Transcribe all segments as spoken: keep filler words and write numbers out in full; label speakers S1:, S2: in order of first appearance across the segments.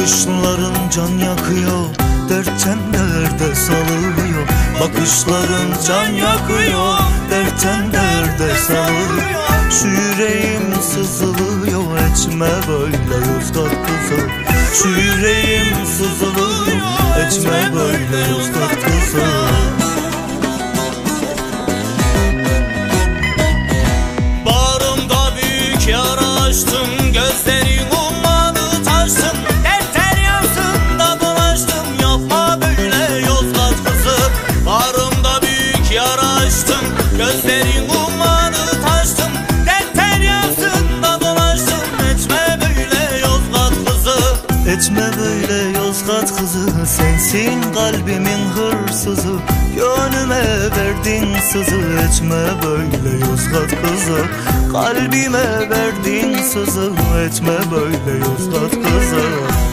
S1: Bakışların can yakıyor, dertten derde salıyor. Bakışların can yakıyor, dertten derde salıyor. Şu yüreğim sızılıyor, etme böyle Yozgat kızı. Şu yüreğim sızılıyor, etme böyle Yozgat kızı.
S2: Bağrımda büyük yara açtım, gözlerim ummadı taştım. Dertler yansında dolaştım, yapma böyle Yozgat kızı. Bağrımda büyük yara açtım, gözlerim ummadı taştım. Dertler yansında dolaştım, etme böyle Yozgat kızı.
S1: Etme böyle Yozgat kızı, sensin kalbimin hırsızı. Gönlüme verdin sızı, etme böyle Yozgat kızı. Kalbime verdin sızı, etme böyle Yozgat kızı.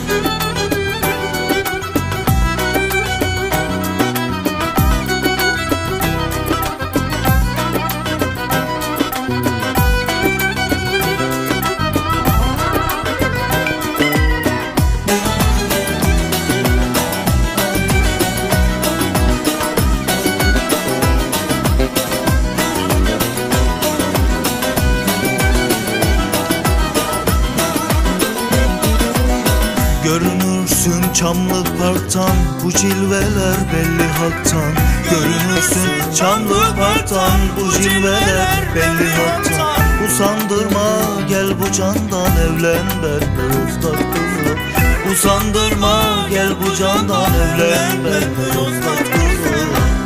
S1: Görünürsün Çamlık Park'tan, bu cilveler belli haktan. Görünürsün Çamlık Park'tan, bu cilveler belli haktan. Usandırma gel bu candan, evlen benimle Yozgat kızı. Usandırma gel bu candan, evlen benimle Yozgat kızı.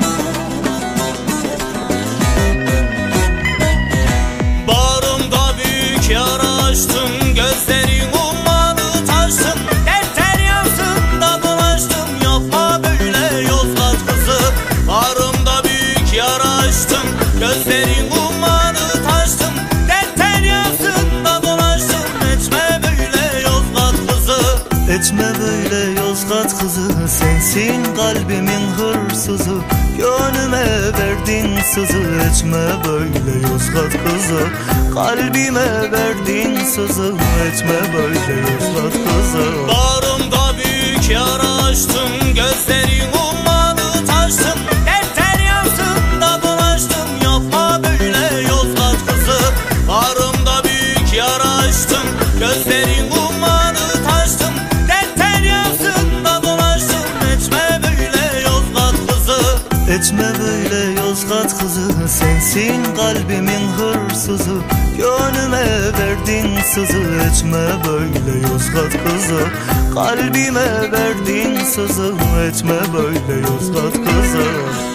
S2: Bağrımda büyük yara açtım, gözlerim ummadı taştım. Dertler yansında dolaştım, yapma böyle Yozgat kızı. Bağrımda büyük yara açtım, gözlerim ummadı taştım. Dertler yansında dolaştım, etme böyle Yozgat kızı.
S1: Etme böyle Yozgat kızı, sensin kalbimin hırsızı. Gönlüme verdin sızı, etme böyle Yozgat kızı. Kalbime verdin sızı, etme böyle Yozgat kızı.
S2: Bağrımda büyük yara açtım, gözlerim ummadı taştım. Dertler yansında dolaştım, yapma böyle Yozgat kızı. Bağrımda büyük yara açtım, gözlerim ummadı taştım. Dertler yansında dolaştım, etme böyle Yozgat kızı.
S1: Etme böyle Yozgat kızı, sensin kalbimin hırsızı. Gönlüme verdin sızı, etme böyle Yozgat kızı. Kalbime verdin sızı, etme böyle Yozgat kızı.